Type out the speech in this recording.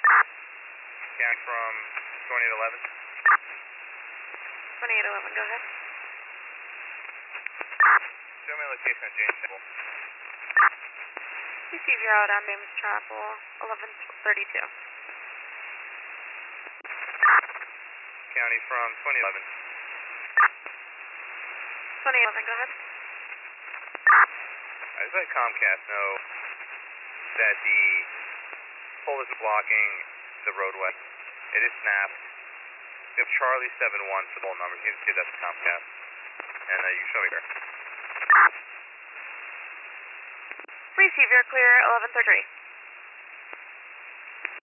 County from 2811. 2811, go ahead. Show me a location on James Chapel. Receive your out on James Chapel, 1132. County from 2011. 2011, go ahead. I just let Comcast know that the pole is blocking the roadway. It is snapped. You have Charlie 71 for the whole number. You can give that to Comcast. And you can show me there. Receive your clear, 1133.